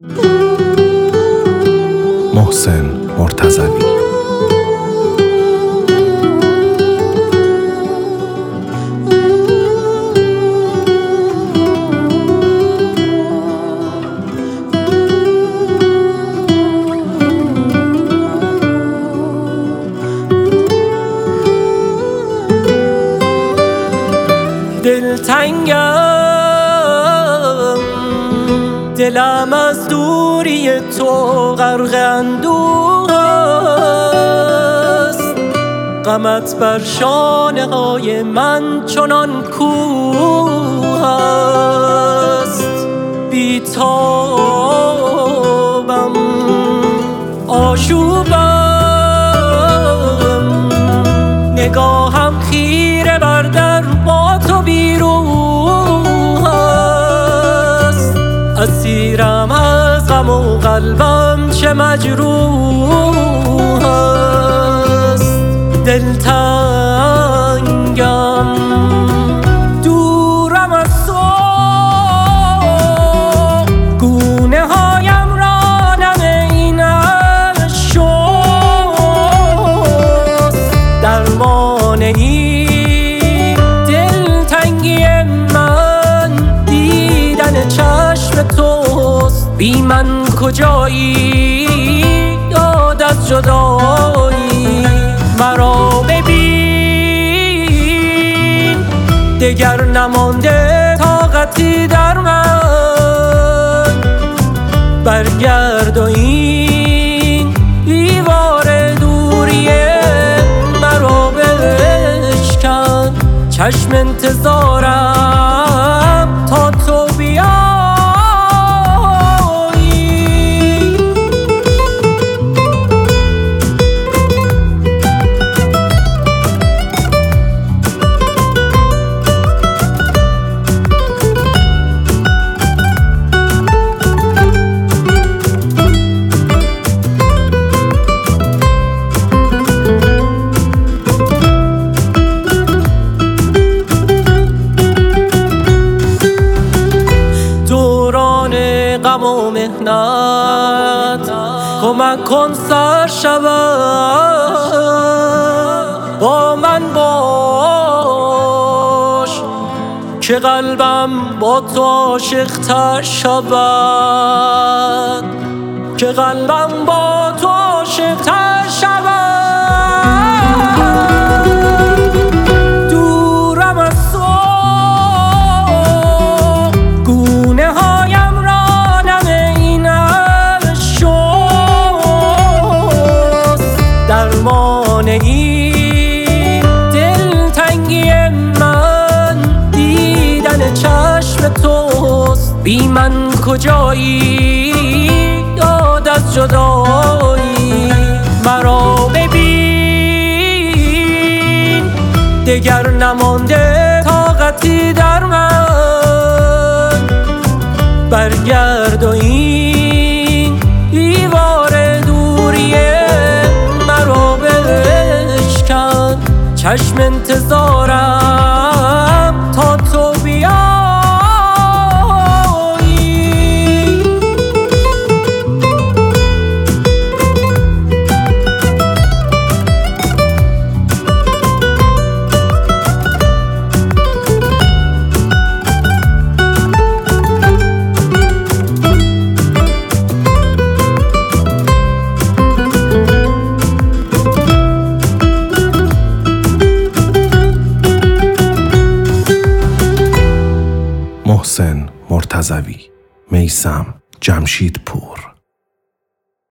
محسن مرتضوی. دلتنگم، دلم از دوری تو غرق اندوه است. غمت بر شانه های من چنان کوه است. بی تابم، آشوبم، نگاهم خیره بر در با تو بیروح است. اسیرم از غم و قلبم چه مجروح است. دلتنگم، دورم از تو، گونه هایم را نم این شست. درمان این دلتنگی من دیدن چشم توست. بی من کجایی یاد از جدایی. مرا ببین، دگر نمانده طاقتی در من. برگرد و این دیوار دوریه مرا بشکن. چشم انتظارم تا تو بیایی. غم و مهنت کمک کن سر شود. با من باش که قلبم با تو عاشق تر شود. که قلبم با تو عاشق تر شود. دورم از تو، گونه هایم درمان این دلتنگی من دیدن چشم توست. بی من کجایی یاد از جدایی. مرا ببین، دگر نمانده طاقتی در من. برگرد و این دیوار دوریه مرا بشکن. چشم انتظارم تا تو بیایی. محسن مرتضوی. میثم جمشیدپور.